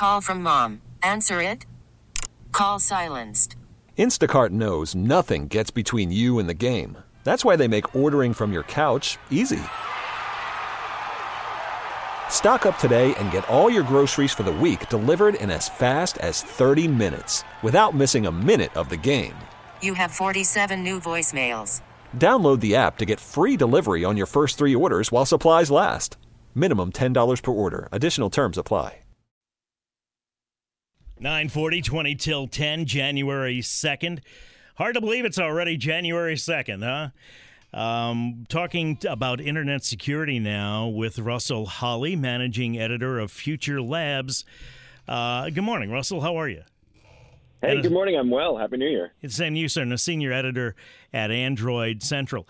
Call from mom. Answer it. Call silenced. Instacart knows nothing gets between you and the game. That's why they make ordering from your couch easy. Stock up today and get all your groceries for the week delivered in as fast as 30 minutes without missing a minute of the game. You have 47 new voicemails. Download the app to get free delivery on your first 3 orders while supplies last. Minimum $10 per order. Additional terms apply. 9:40, 20 till 10, January 2nd. Hard to believe it's already January 2nd, huh? Talking about internet security now with Russell Holly, managing editor of Future Labs. Good morning, Russell. How are you? Hey, good morning. I'm well. Happy New Year. It's same you, sir, and a senior editor at Android Central.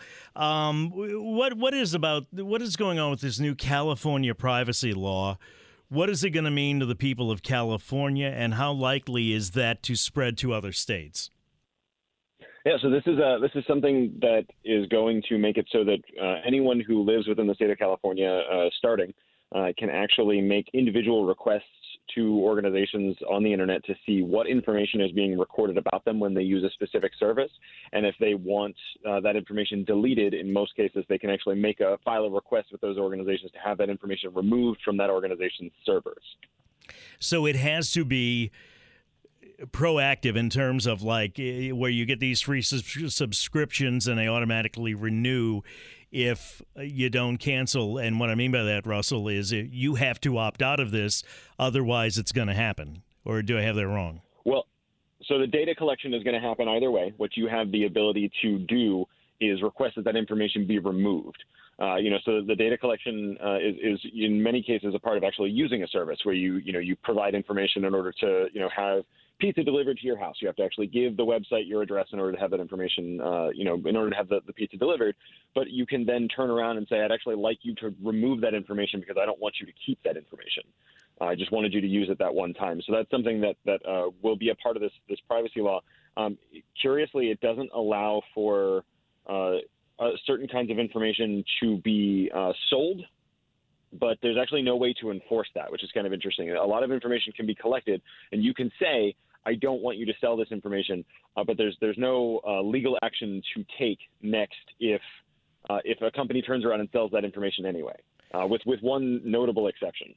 What is going on with this new California privacy law? What is it going to mean to the people of California, and how likely is that to spread to other states? Yeah, so this is something that is going to make it so that anyone who lives within the state of California, can actually make individual requests to organizations on the internet to see what information is being recorded about them when they use a specific service. And if they want that information deleted, in most cases, they can actually file a request with those organizations to have that information removed from that organization's servers. So it has to be proactive in terms of like where you get these free subscriptions and they automatically renew if you don't cancel. And what I mean by that, Russell, is you have to opt out of this, otherwise it's going to happen. Or do I have that wrong? Well, so the data collection is going to happen either way. What you have the ability to do is request that information be removed. So the data collection is in many cases a part of actually using a service where you provide information in order to have pizza delivered to your house. You have to actually give the website your address in order to have that information, in order to have the pizza delivered. But you can then turn around and say, I'd actually like you to remove that information because I don't want you to keep that information. I just wanted you to use it that one time. So that's something that will be a part of this privacy law. Curiously, it doesn't allow for certain kinds of information to be sold, but there's actually no way to enforce that, which is kind of interesting. A lot of information can be collected, and you can say, I don't want you to sell this information, but there's no legal action to take next if a company turns around and sells that information anyway, with one notable exception.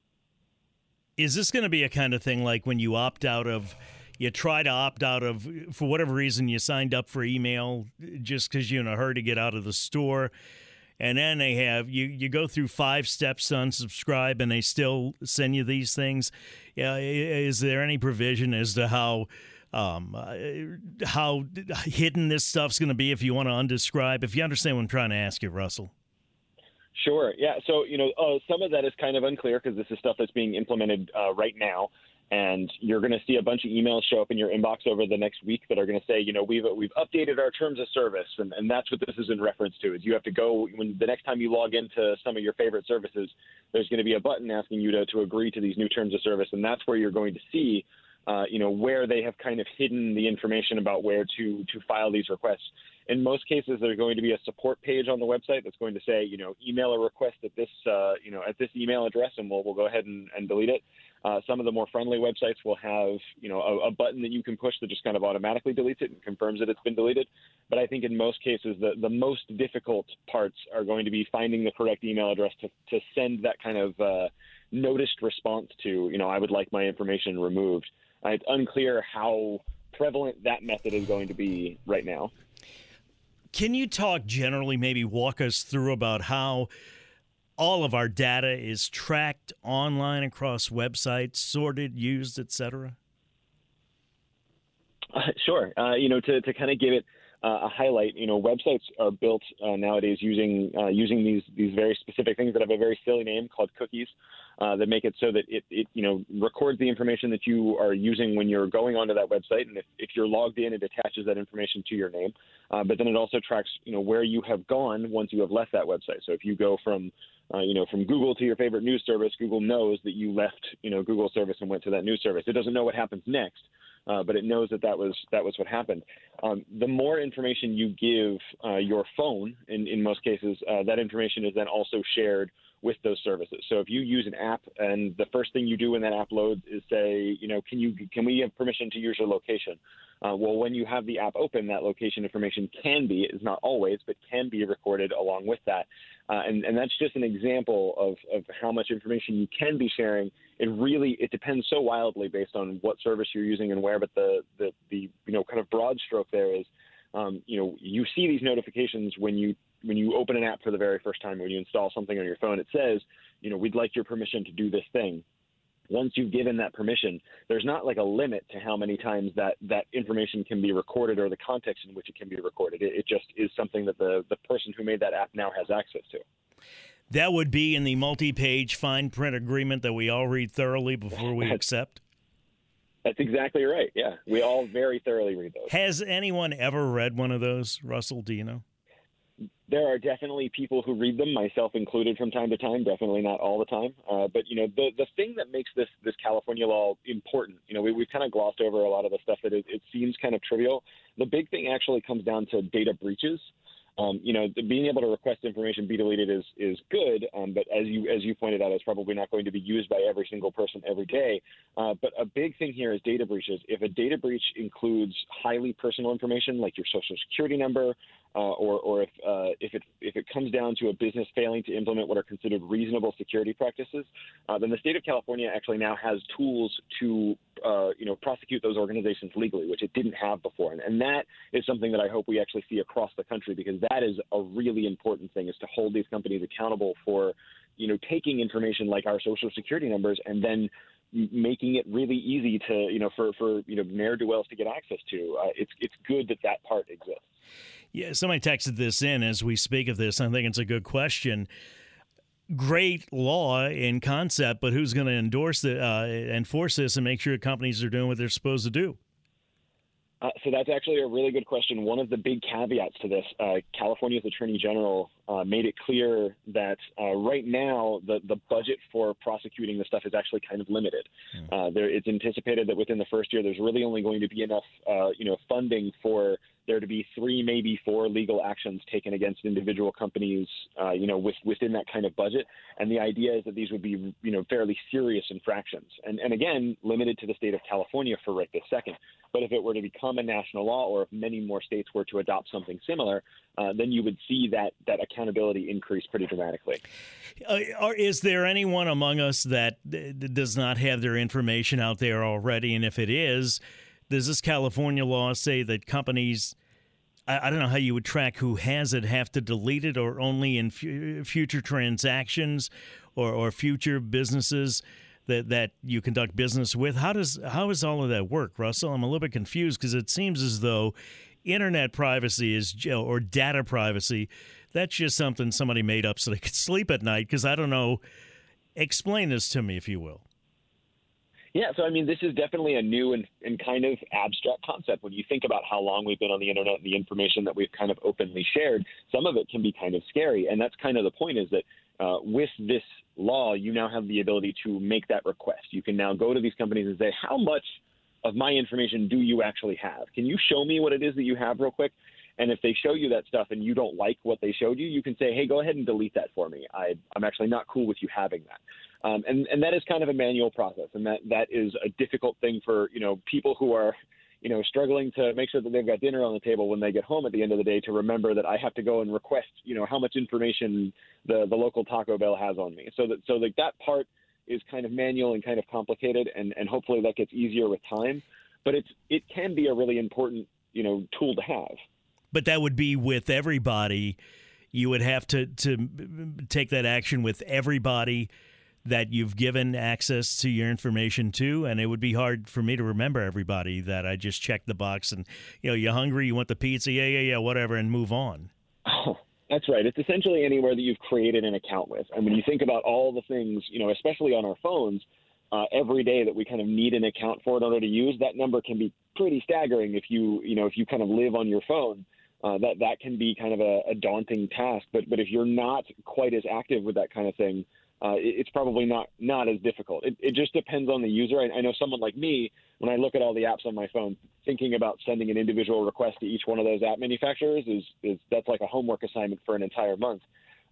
Is this going to be a kind of thing like when you try to opt out of, for whatever reason, you signed up for email just because you're in a hurry to get out of the store, and then they have you go through 5 steps to unsubscribe, and they still send you these things? Is there any provision as to how hidden this stuff's going to be if you want to unsubscribe? If you understand what I'm trying to ask you, Russell. Sure. Yeah. So, some of that is kind of unclear because this is stuff that's being implemented right now. And you're going to see a bunch of emails show up in your inbox over the next week that are going to say, we've updated our terms of service. And that's what this is in reference to, is you have to go when the next time you log into some of your favorite services, there's going to be a button asking you to agree to these new terms of service. And that's where you're going to see, where they have kind of hidden the information about where to file these requests. In most cases, there's going to be a support page on the website that's going to say, email a request at this, at this email address, and we'll go ahead and delete it. Some of the more friendly websites will have, a button that you can push that just kind of automatically deletes it and confirms that it's been deleted. But I think in most cases, the most difficult parts are going to be finding the correct email address to send that kind of noticed response to, I would like my information removed. It's unclear how prevalent that method is going to be right now. Can you talk generally, maybe walk us through about how all of our data is tracked online across websites, sorted, used, et cetera? Sure. To kind of give it a highlight, websites are built nowadays using these very specific things that have a very silly name called cookies that make it so that it records the information that you are using when you're going onto that website. And if you're logged in, it attaches that information to your name. But then it also tracks, where you have gone once you have left that website. So if you go from Google to your favorite news service, Google knows that you left, Google service and went to that news service. It doesn't know what happens next, but it knows that was what happened. The more information you give your phone, in most cases, that information is then also shared with those services. So if you use an app and the first thing you do when that app loads is say, can we have permission to use your location? Well, when you have the app open, that location information is not always, but can be recorded along with that. And that's just an example of how much information you can be sharing. It depends so wildly based on what service you're using and where, but the kind of broad stroke there is, you see these notifications when you open an app for the very first time, when you install something on your phone. It says, we'd like your permission to do this thing. Once you've given that permission, there's not like a limit to how many times that information can be recorded or the context in which it can be recorded. It just is something that the person who made that app now has access to. That would be in the multi-page fine print agreement that we all read thoroughly before we accept? That's exactly right, yeah. We all very thoroughly read those. Has anyone ever read one of those, Russell? Do you know? There are definitely people who read them, myself included from time to time, definitely not all the time. But, the thing that makes this California law important, we've kind of glossed over a lot of the stuff that it seems kind of trivial. The big thing actually comes down to data breaches. Being able to request information be deleted is good, but as you pointed out, it's probably not going to be used by every single person every day. But a big thing here is data breaches. If a data breach includes highly personal information like your social security number, or if it comes down to a business failing to implement what are considered reasonable security practices, then the state of California actually now has tools to prosecute those organizations legally, which it didn't have before. And that is something that I hope we actually see across the country, because that is a really important thing, is to hold these companies accountable for, taking information like our social security numbers and then making it really easy to, for ne'er-do-wells to get access to. It's good that part exists. Yeah, somebody texted this in as we speak of this. I think it's a good question. Great law in concept, but who's going to enforce this and make sure companies are doing what they're supposed to do? So that's actually a really good question. One of the big caveats to this, California's Attorney General made it clear that right now the budget for prosecuting this stuff is actually kind of limited. It's anticipated that within the first year, there's really only going to be enough, funding for there to be 3, maybe 4 legal actions taken against individual companies, within that kind of budget. And the idea is that these would be, fairly serious infractions. And again, limited to the state of California for right this second. But if it were to become a national law, or if many more states were to adopt something similar, then you would see that accountability increase pretty dramatically. Is there anyone among us that does not have their information out there already? And if it is, does this California law say that companies, I don't know how you would track who has it, have to delete it, or only in future transactions or future businesses that you conduct business with? How does all of that work, Russell? I'm a little bit confused, because it seems as though internet privacy or data privacy, that's just something somebody made up so they could sleep at night, because I don't know. Explain this to me, if you will. Yeah, so this is definitely a new and kind of abstract concept. When you think about how long we've been on the internet and the information that we've kind of openly shared, some of it can be kind of scary. And that's kind of the point, is that with this law, you now have the ability to make that request. You can now go to these companies and say, how much of my information do you actually have? Can you show me what it is that you have real quick? And if they show you that stuff and you don't like what they showed you, you can say, hey, go ahead and delete that for me. I'm actually not cool with you having that. And that is kind of a manual process. And that is a difficult thing for, people who are, struggling to make sure that they've got dinner on the table when they get home at the end of the day, to remember that I have to go and request, how much information the local Taco Bell has on me. So that part is kind of manual and kind of complicated, and hopefully that gets easier with time. But it can be a really important, tool to have. But that would be with everybody. You would have to take that action with everybody that you've given access to your information to, and it would be hard for me to remember everybody that I just checked the box and, you're hungry, you want the pizza, yeah, whatever, and move on. Oh, that's right. It's essentially anywhere that you've created an account with. And when you think about all the things, especially on our phones, every day that we kind of need an account for in order to use, that number can be pretty staggering if you kind of live on your phone. That can be kind of a daunting task. But if you're not quite as active with that kind of thing, it's probably not as difficult. It just depends on the user. I know someone like me, when I look at all the apps on my phone, thinking about sending an individual request to each one of those app manufacturers is that's like a homework assignment for an entire month.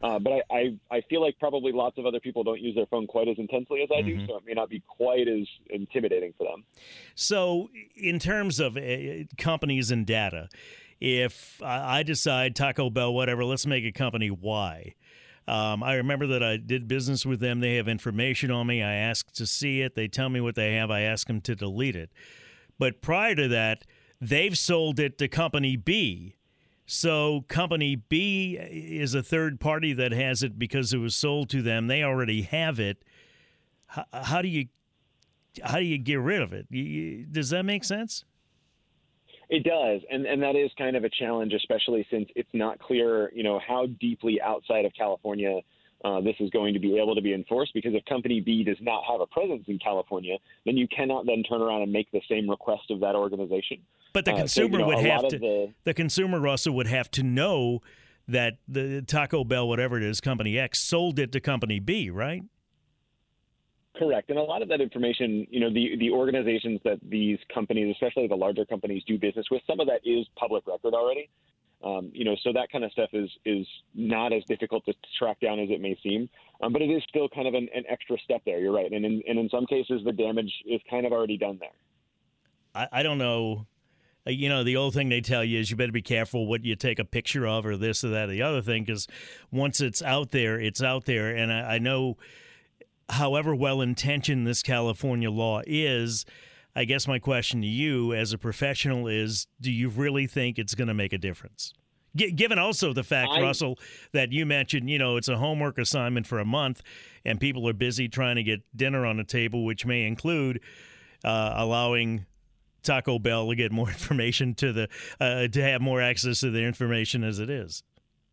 But I feel like probably lots of other people don't use their phone quite as intensely as I do, so it may not be quite as intimidating for them. So in terms of companies and data, if I decide Taco Bell, whatever, let's make a company Y. I remember that I did business with them. They have information on me. I ask to see it. They tell me what they have. I ask them to delete it. But prior to that, they've sold it to Company B. So Company B is a third party that has it because it was sold to them. They already have it. How do you get rid of it? Does that make sense? It does, and that is kind of a challenge, especially since it's not clear, how deeply outside of California this is going to be able to be enforced. Because if Company B does not have a presence in California, then you cannot then turn around and make the same request of that organization. But the consumer would have to. The consumer, Russell, would have to know that the Taco Bell, whatever it is, Company X, sold it to Company B, right? Correct. And a lot of that information, the organizations that these companies, especially the larger companies, do business with, some of that is public record already. So that kind of stuff is not as difficult to track down as it may seem. But it is still kind of an extra step there. You're right. And in some cases, the damage is kind of already done there. I don't know. The old thing they tell you is you better be careful what you take a picture of or this or that or the other thing, because once it's out there, it's out there. And I know however well-intentioned this California law is, I guess my question to you as a professional is, do you really think it's going to make a difference? Given also the fact, Russell, that you mentioned, it's a homework assignment for a month and people are busy trying to get dinner on the table, which may include allowing Taco Bell to get more information to have more access to their information as it is.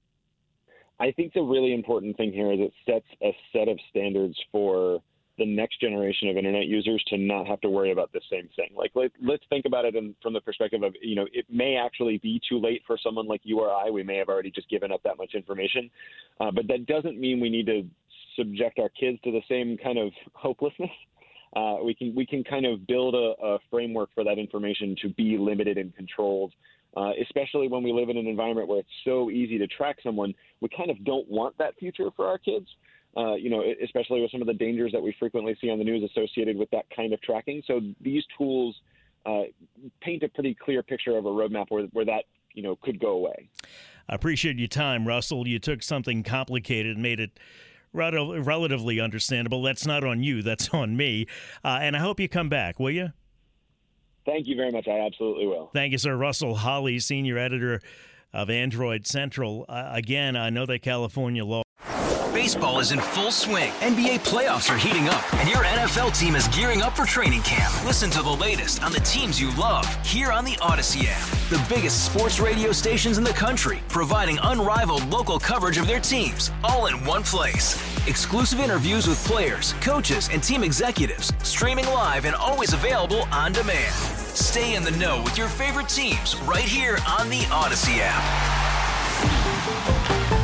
I think the really important thing here is it sets a set of standards for the next generation of internet users to not have to worry about the same thing. Like, let's think about it from the perspective of, it may actually be too late for someone like you or I. We may have already just given up that much information. But that doesn't mean we need to subject our kids to the same kind of hopelessness. We can kind of build a framework for that information to be limited and controlled. Especially when we live in an environment where it's so easy to track someone. We kind of don't want that future for our kids, especially with some of the dangers that we frequently see on the news associated with that kind of tracking. So these tools paint a pretty clear picture of a roadmap where that could go away. I appreciate your time, Russell. You took something complicated and made it relatively understandable. That's not on you. That's on me. And I hope you come back, will you? Thank you very much. I absolutely will. Thank you, sir. Russell Holly, senior editor of Android Central. Again, I know that California law. Baseball is in full swing. NBA playoffs are heating up, and your NFL team is gearing up for training camp. Listen to the latest on the teams you love here on the Odyssey app. The biggest sports radio stations in the country, providing unrivaled local coverage of their teams, all in one place. Exclusive interviews with players, coaches, and team executives, streaming live and always available on demand. Stay in the know with your favorite teams right here on the Odyssey app.